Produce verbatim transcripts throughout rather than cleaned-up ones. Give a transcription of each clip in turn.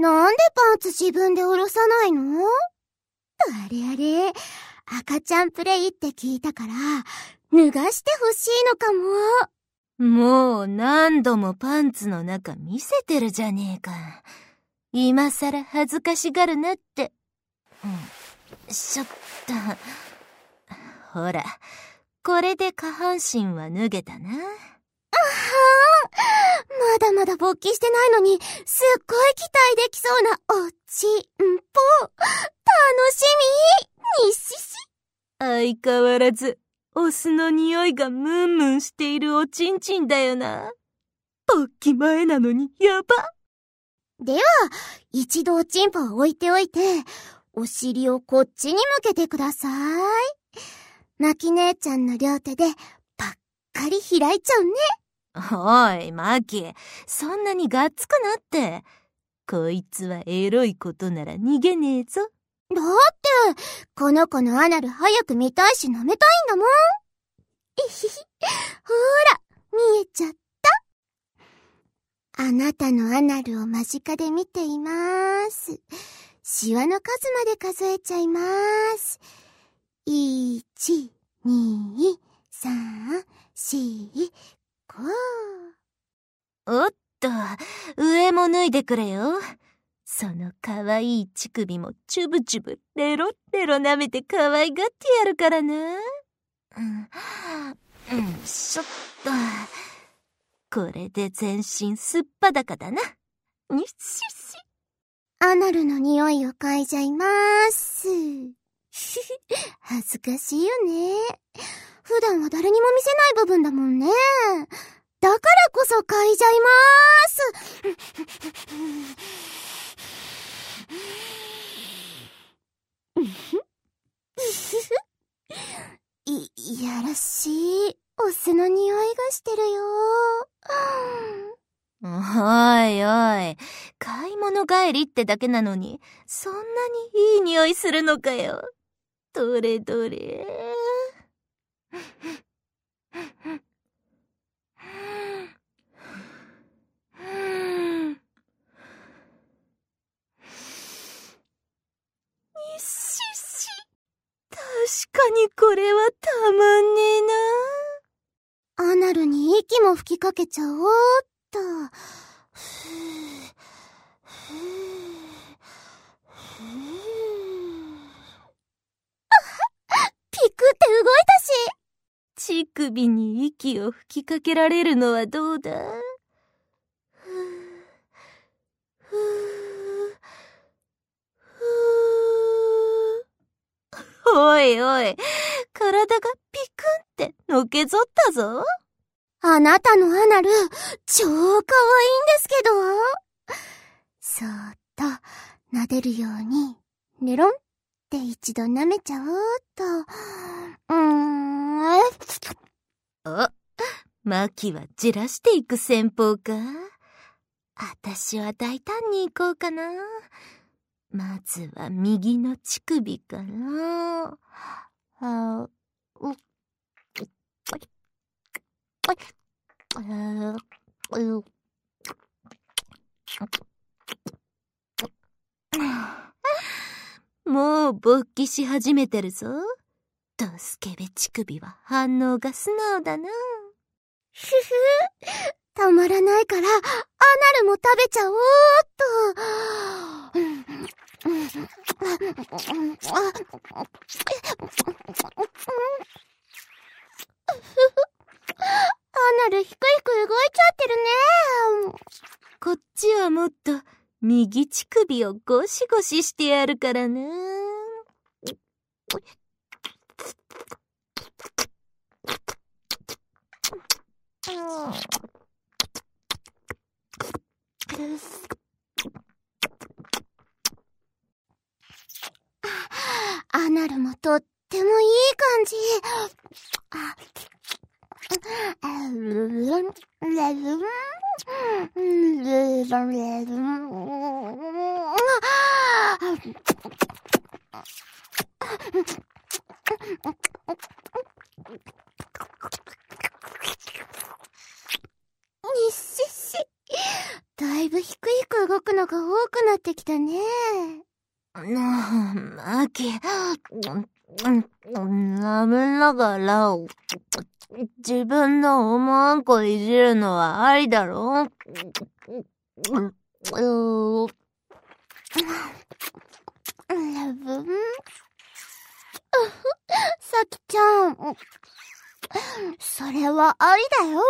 なんでパンツ自分で下ろさないの？あれあれ、赤ちゃんプレイって聞いたから、脱がしてほしいのかも。 もう何度もパンツの中見せてるじゃねえか。今さら恥ずかしがるなって。うん、しょった。ほら、これで下半身は脱げたな。あはー、まだまだ勃起してないのに、すっごい期待できそうなおちんぽ。楽しみにっしし。 相変わらず、オスの匂いがムンムンしているおちんちんだよな。勃起前なのにやば。 では、一度おちんぽを置いておいて、お尻をこっちに向けてください。マキ姉ちゃんの両手で、パッカリ開いちゃうね。 おい、マキ、そんなにがっつくなって。こいつはエロいことなら逃げねえぞ。 だって、この子のアナル早く見たいし舐めたいんだもん。えひひ、ほら、見えちゃった。あなたのアナルを間近で見ています。シワの数まで数えちゃいます。いち、に、さん、し、ご。 おっと、上も脱いでくれよ。そのかわいい乳首もチュブチュブレロレロ舐めてかわいがってやるからな。うん、うん、しょっと。これで全身すっぱだかだな。にっしし。 アナルの匂いを嗅いじゃいます。恥ずかしいよね。普段は誰にも見せない部分だもんね。だからこそ嗅いじゃいまーす。い、いやらしい。オスの匂いがしてるよ。 おいおい、買い物帰りってだけなのに、そんなにいい匂いするのかよ。どれどれ。にっしし。確かにこれはたまんねえな。アナルに息も吹きかけちゃおうっと。ふぅ、ふぅ、ふぅ。あはっ、ピクって動いたし。乳首に息を吹きかけられるのはどうだ？ふぅ、ふぅ、ふぅ。おいおい、体がピクンってのけぞったぞ。 あなたのアナル、超可愛いんですけど。そーっと撫でるように、ネロンって一度舐めちゃおうっと。うーん。 お、マキはじらしていく戦法か。あたしは大胆に行こうかな。まずは右の乳首から。あ、うっ、もう勃起し始めてるぞ。ドスケベ乳首は反応が素直だな。 ふふ、たまらないから、アナルも食べちゃおうっと。アナルひくひく動いちゃってるね。 こっちはもっと右乳首をゴシゴシしてやるからな。 アナルもとってもいい感じ。あにっしし。だいぶひくひく動くのが多くなっなってきたね。 なあ、マキ、舐めながら、自分のおまんこいじるのはありだろ？ さきちゃん、それはありだよ。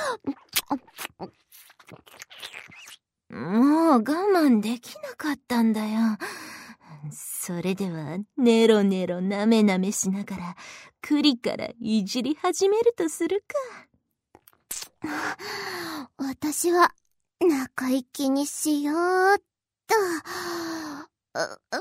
もう我慢できなかったんだよ。それではネロネロなめなめしながら栗からいじり始めるとするか。私は中行きにしようっと。やば、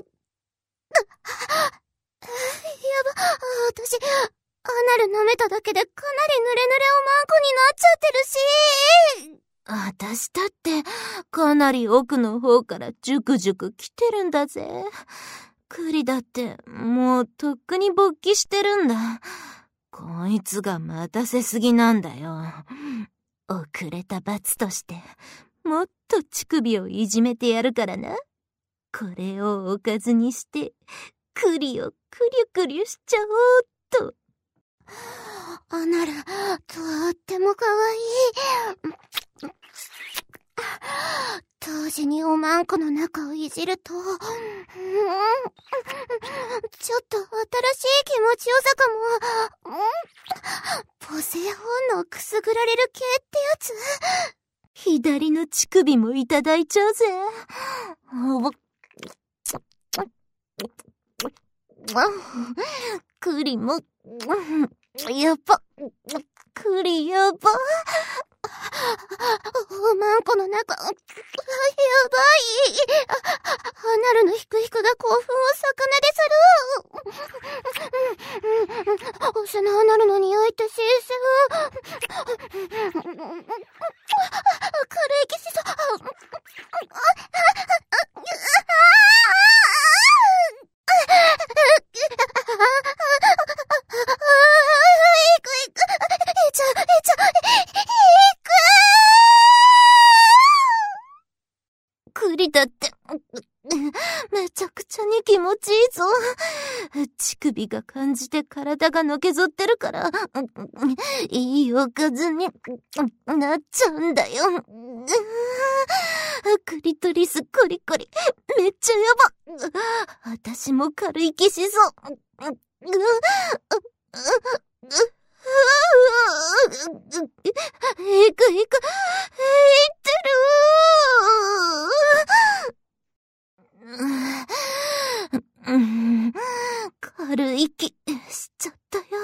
私アナル舐めただけでかなり濡れ濡れおまんこになっちゃってるし。 私だってかなり奥の方からジュクジュク来てるんだぜ。栗だってもうとっくに勃起してるんだ。こいつが待たせすぎなんだよ。遅れた罰としてもっと乳首をいじめてやるからな。これをおかずにして栗をクリュクリュしちゃおうっと。 アナルとってもかわいい。同時におまんこの中をいじると、うん、ちょっと新しい気持ちよさかも。うん、母性本能くすぐられる系ってやつ。 左の乳首もいただいちゃうぜ。栗もやば、栗やば。 おまんこの中、やばい。アナルのヒクヒクが興奮を逆なでする。オスのアナルの匂いって新鮮。軽いキスさ。 栗だってめちゃくちゃに気持ちいいぞ。乳首が感じて体がのけぞってるからいいおかずになっちゃうんだよ。クリトリスコリコリめっちゃやば。私も軽い気しそう。えくえく、えってる。軽い気しちゃったよ。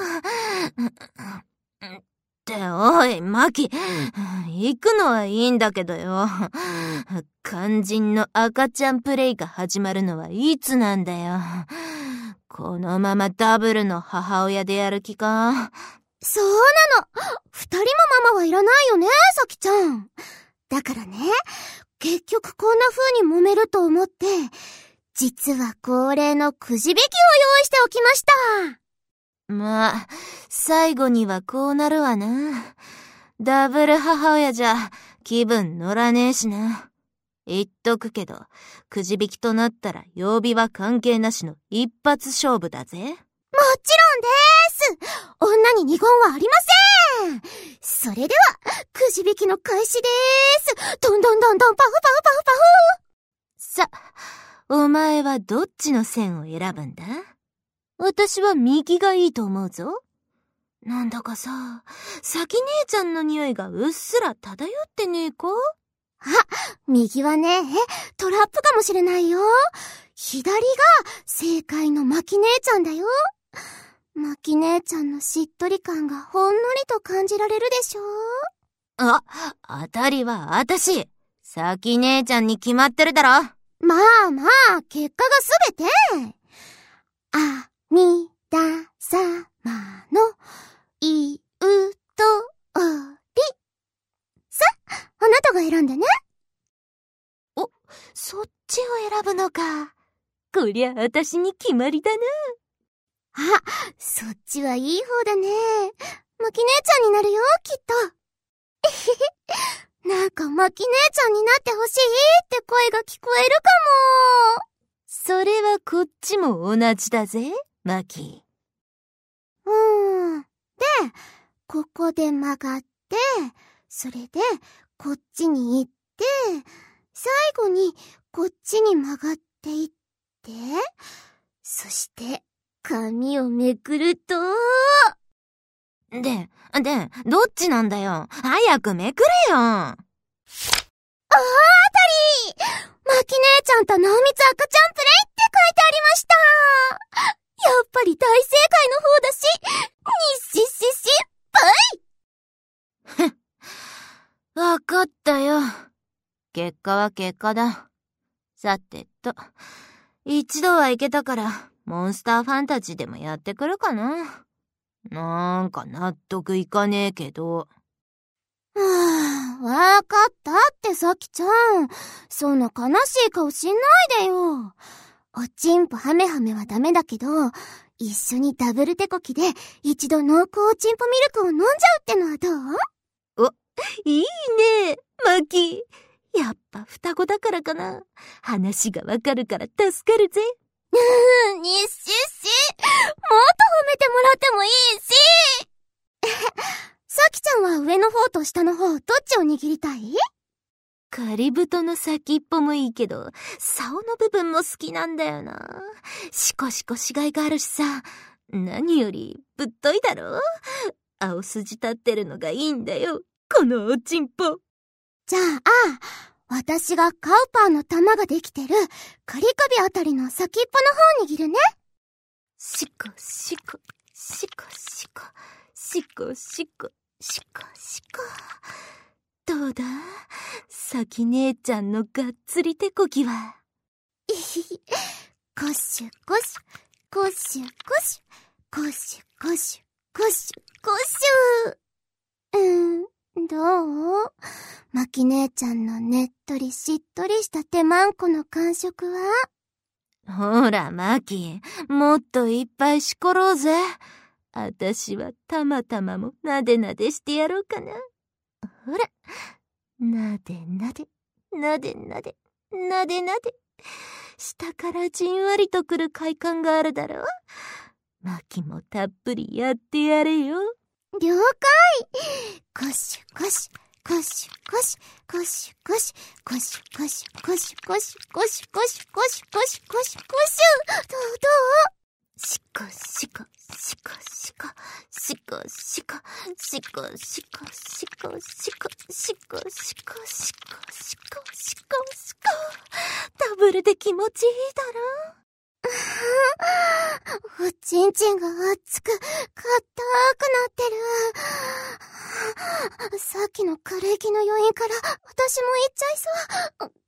っておい、マキ、行くのはいいんだけどよ。肝心の赤ちゃんプレイが始まるのはいつなんだよ。このままダブルの母親でやる気か？ そうなの。二人もママはいらないよね、さきちゃん。だからね、結局こんな風に揉めると思って、実は恒例のくじ引きを用意しておきました。 まあ、最後にはこうなるわな。ダブル母親じゃ気分乗らねえしな。言っとくけど、くじ引きとなったら曜日は関係なしの一発勝負だぜ。もちろんでーす。女に二言はありません。それでは、くじ引きの開始でーす。どんどんどんどんパフパフパフパフ。 さ、お前はどっちの線を選ぶんだ？私は右がいいと思うぞ。なんだかさ、さき姉ちゃんの匂いがうっすら漂ってねえか？ あ、右はね、トラップかもしれないよ。左が正解のマキ姉ちゃんだよ。マキ姉ちゃんのしっとり感がほんのりと感じられるでしょ？ あ、当たりはあたし。さき姉ちゃんに決まってるだろ。 まあまあ、結果がすべて。あみださまのいうとおり。さ、あなたが選んでね。 お、そっちを選ぶのか。こりゃあたしに決まりだな。 あ、そっちはいい方だね。マキ姉ちゃんになるよ、きっと。 なんかマキ姉ちゃんになってほしいって声が聞こえるかも。 それはこっちも同じだぜ、マキ。 うーん。で、ここで曲がって、それでこっちに行って、最後にこっちに曲がっていって、そして髪をめくると、 で、で、どっちなんだよ。早くめくれよ。あー、あたりマキ姉ちゃんと濃密赤ちゃんプレイって書いてありました。やっぱり大正解の方だし、にっしっしっしっぱい。 わかったよ。結果は結果だ。さてと、一度は行けたから、モンスターファンタジーでもやってくるかな。なんか納得いかねえけど。 はぁ、わかったってさきちゃん。そんな悲しい顔しないでよ。おちんぽハメハメはダメだけど、一緒にダブル手こきで一度濃厚おちんぽミルクを飲んじゃうってのはどう？ お、いいね、マキ。やっぱ双子だからかな。話がわかるから助かるぜ。 うーん、にっしっし。もっと褒めてもらってもいいし。さきちゃんは上の方と下の方、どっちを握りたい？ 仮太の先っぽもいいけど、竿の部分も好きなんだよな。シコシコしがいがあるしさ。何よりぶっといだろ？青筋立ってるのがいいんだよ、このおちんぽ。 じゃあ、私がカウパーの玉ができてるカリカビあたりの先っぽの方握るね。 シコシコ、シコシコ、シコシコ、シコシコ。どうだ？さき姉ちゃんのがっつり手こきは。 いひひ、コッシュコッシュ、コッシュコッシュ、コッシュコッシュ、コッシュコッシュ。うーん、どう？マキ姉ちゃんのねっとりしっとりした手まんこの感触は？ ほら、マキ、もっといっぱいしころうぜ。あたしはたまたまもなでなでしてやろうかな。ほら、なでなで、なでなで、なでなで。下からじんわりとくる快感があるだろう。マキもたっぷりやってやれよ。 了解。コッシュコッシュ、コッシュコッシュ、コッシュコッシュ、コッシュコッシュ、コッシュコッシュ、コッシュコッシュ、コッシュコッシュ、コッシュコッシュ。どうどう？ シコシコ、シコシコ、シコシコ、シコシコ、シコシコ、シコシコ、シコシコ、シコシコ。ダブルで気持ちいいだろ？ おちんちんが熱く、硬くなってる。さっきの軽い気の余韻から私もいっちゃいそう。もっ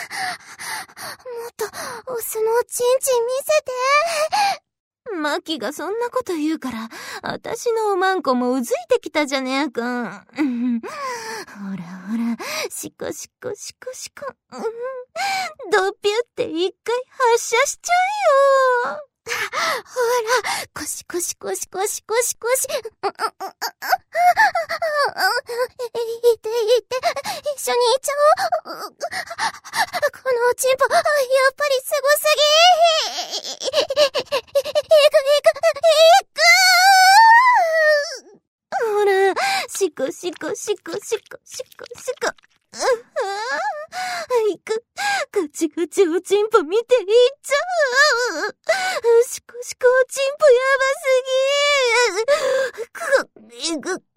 とオスのおちんちん見せて。 マキがそんなこと言うから、あたしのおまんこもうずいてきたじゃねえか。ほらほら、シコシコシコシコ。ドッピュって一回発射しちゃうよ。 ほら、コシコシコシコシコシコシ。いていて、一緒にいっちゃおう。このおちんぽ、やっぱりすごすぎ。いくいく、いく。 ほら、シコシコシコシコシコシコ。いく、ガチガチおちんぽ見ていっちゃう。シコシコおちんぽやばすぎ。く、いく、いく。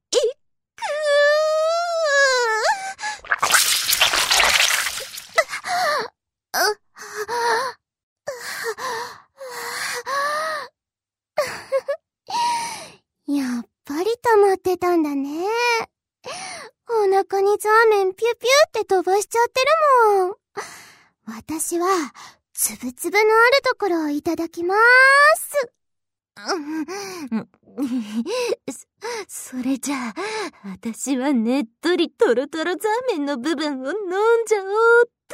やっぱり溜まってたんだね。お腹にザーメンピュピュって飛ばしちゃってるもん。私は、つぶつぶのあるところをいただきまーす。 そ、それじゃあ、私はねっとりトロトロザーメンの部分を飲んじゃおうっと。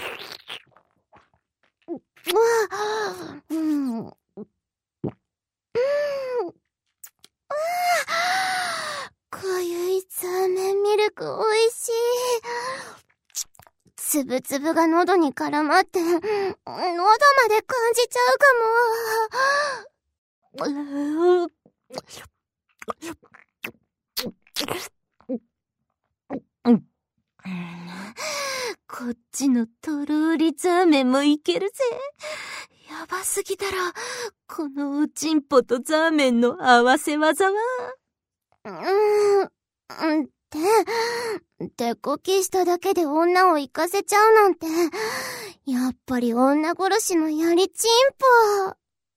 うん。 く美味しい。つぶつぶが喉に絡まって、喉まで感じちゃうかも。 こっちのとろりザーメンもいけるぜ。やばすぎだろ。このおちんぽとザーメンの合わせ技は。 うーん、って、手こきしただけで女を行かせちゃうなんて、やっぱり女殺しのやりちんぽ。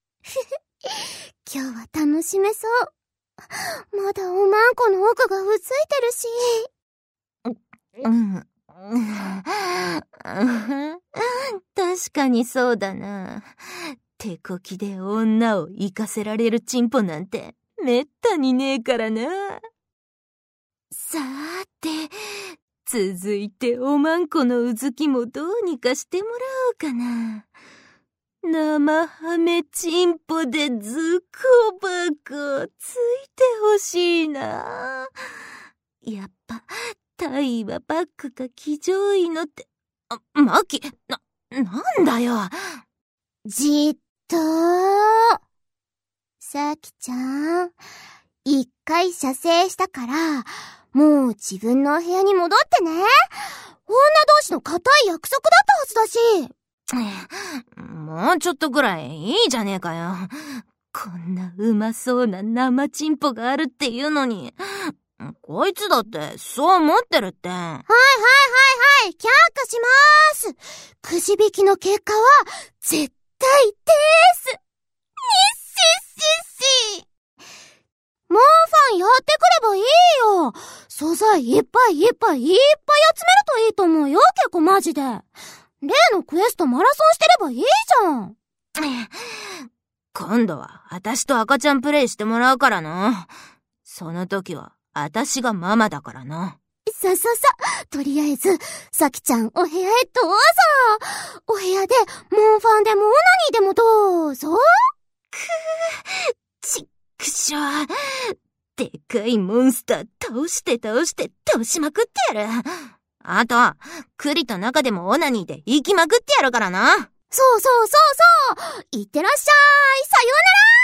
今日は楽しめそう。まだおまんこの奥がうついてるし。 うん。確かにそうだな。手こきで女を行かせられるチンポなんてめったにねえからな。さーて、続いておまんこのうずきもどうにかしてもらおうかな。生ハメチンポでズコバコついてほしいな。やっぱタイはバックか騎乗位のって、あ、マキ、な、なんだよ。 じっとー。さきちゃん、一回射精したから、もう自分のお部屋に戻ってね。女同士の固い約束だったはずだし。 もうちょっとぐらいいいじゃねえかよ。こんなうまそうな生チンポがあるっていうのに。こいつだってそう思ってるって。はいはいはいはい、却下しまーす。くじ引きの結果は絶対でーす。にっしっしっし。モンファンやってくればいいよ。素材いっぱいいっぱいいっぱい集めるといいと思うよ、結構マジで。例のクエストマラソンしてればいいじゃん。 今度は私と赤ちゃんプレイしてもらうからな。その時は私がママだからな。 さささ、とりあえず、さきちゃんお部屋へどうぞ。お部屋でモンファンでもオナニーでもどうぞ。 くー、ちっくしょう。でかいモンスター倒して倒して倒しまくってやる。あと、クリと中でもオナニーで行きまくってやるからな。 そうそうそうそう。いってらっしゃい。さようなら。